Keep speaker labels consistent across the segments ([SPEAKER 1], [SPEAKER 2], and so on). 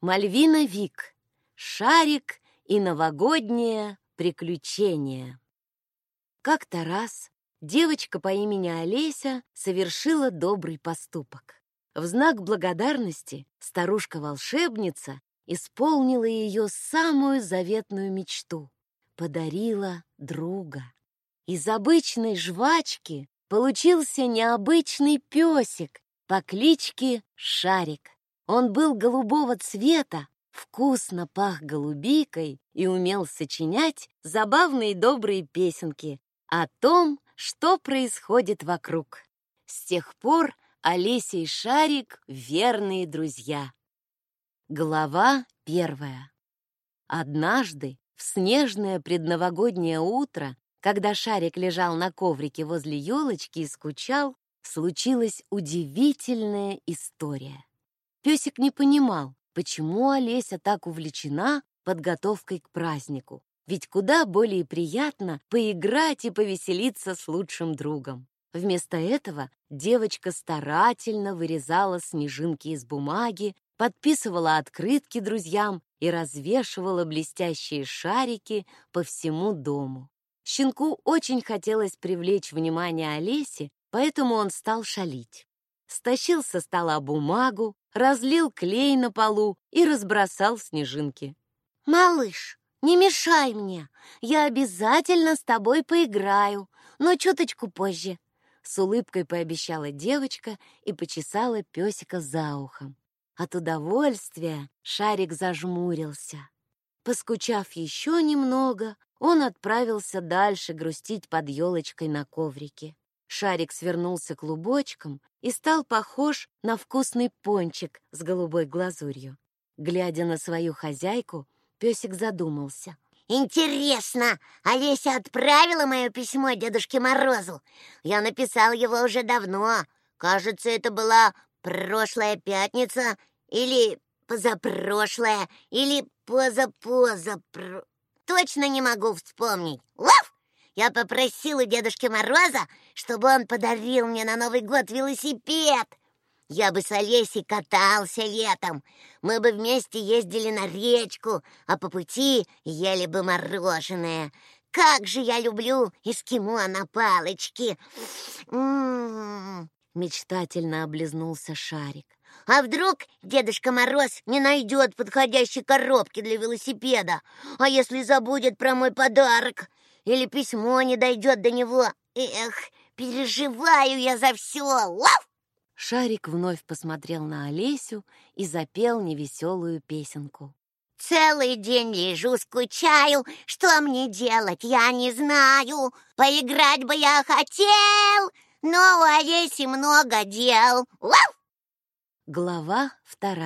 [SPEAKER 1] Мальвина Вик. Шарик и новогоднее приключение. Как-то раз девочка по имени Олеся совершила добрый поступок. В знак благодарности старушка-волшебница исполнила ее самую заветную мечту — подарила друга. Из обычной жвачки получился необычный песик по кличке Шарик. Он был голубого цвета, вкусно пах голубикой и умел сочинять забавные и добрые песенки о том, что происходит вокруг. С тех пор Олеся и Шарик — верные друзья. Глава 1. Однажды, в снежное предновогоднее утро, когда Шарик лежал на коврике возле елочки и скучал, случилась удивительная история. Песик не понимал, почему Олеся так увлечена подготовкой к празднику, ведь куда более приятно поиграть и повеселиться с лучшим другом. Вместо этого девочка старательно вырезала снежинки из бумаги, подписывала открытки друзьям и развешивала блестящие шарики по всему дому. Щенку очень хотелось привлечь внимание Олеси, поэтому он стал шалить. Стащил со стола бумагу, разлил клей на полу и разбросал снежинки.
[SPEAKER 2] «Малыш, не мешай мне, я обязательно с тобой поиграю, но чуточку позже», — с улыбкой пообещала девочка и почесала песика за ухом. От удовольствия Шарик зажмурился. Поскучав еще немного, он отправился дальше грустить под елочкой на коврике. Шарик свернулся клубочком и стал похож на вкусный пончик с голубой глазурью. Глядя на свою хозяйку, песик задумался. «Интересно, Олеся отправила мое письмо Дедушке Морозу? Я написал его уже давно. Кажется, это была прошлая пятница или позапрошлая, или позапозапро... Точно не могу вспомнить. Лав! Я попросил у Дедушки Мороза, чтобы он подарил мне на Новый год велосипед. Я бы с Олесей катался летом. Мы бы вместе ездили на речку, а по пути ели бы мороженое. Как же я люблю эскимо на палочке.
[SPEAKER 1] Мечтательно облизнулся Шарик.
[SPEAKER 2] А вдруг Дедушка Мороз не найдет подходящей коробки для велосипеда? А если забудет про мой подарок? Или письмо не дойдет до него? Эх, переживаю я за все. Лав!
[SPEAKER 1] Шарик вновь посмотрел на Олесю и запел невеселую песенку.
[SPEAKER 2] Целый день лежу, скучаю. Что мне делать, я не знаю. Поиграть бы я хотел, но у Олеси много дел. Лав!
[SPEAKER 1] Глава 2.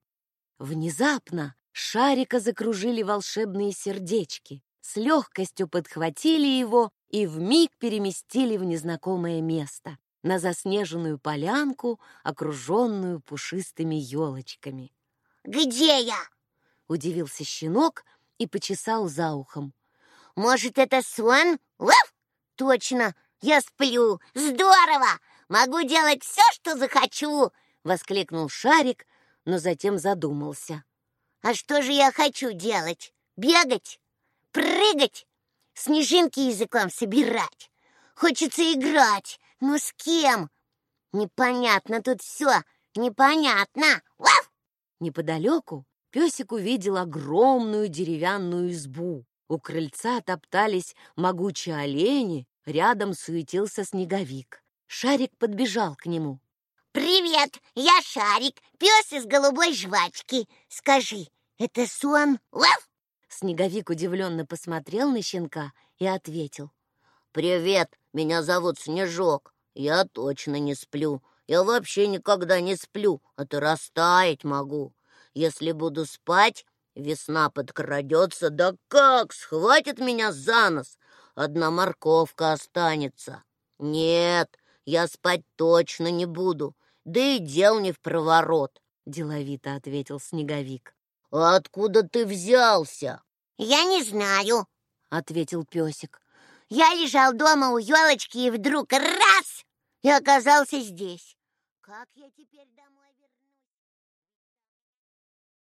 [SPEAKER 1] Внезапно Шарика закружили волшебные сердечки, с легкостью подхватили его и вмиг переместили в незнакомое место, на заснеженную полянку, окруженную пушистыми елочками.
[SPEAKER 2] «Где я?»
[SPEAKER 1] — удивился щенок и почесал за ухом.
[SPEAKER 2] «Может, это сон? Лав! Точно, я сплю. Здорово! Могу делать все, что захочу!» — воскликнул Шарик, но затем задумался. «А что же я хочу делать? Бегать? Прыгать? Снежинки языком собирать? Хочется играть, но с кем? Непонятно тут все, непонятно!» Лав!
[SPEAKER 1] Неподалеку песик увидел огромную деревянную избу. У крыльца топтались могучие олени, рядом суетился Снеговик. Шарик подбежал к нему.
[SPEAKER 2] «Привет, я Шарик, пес из голубой жвачки. Скажи, это сон? Лав!»
[SPEAKER 1] Снеговик удивленно посмотрел на щенка и ответил.
[SPEAKER 3] «Привет, меня зовут Снежок. Я точно не сплю. Я вообще никогда не сплю, а то растаять могу. Если буду спать, весна подкрадется, да как схватит меня за нос. Одна морковка останется. Нет, я спать точно не буду, да и дел не впроворот», — деловито ответил Снеговик. «А откуда ты взялся?»
[SPEAKER 2] «Я не знаю»,
[SPEAKER 1] — ответил песик.
[SPEAKER 2] «Я лежал дома у елочки и вдруг раз — и оказался здесь. Как я теперь домой?»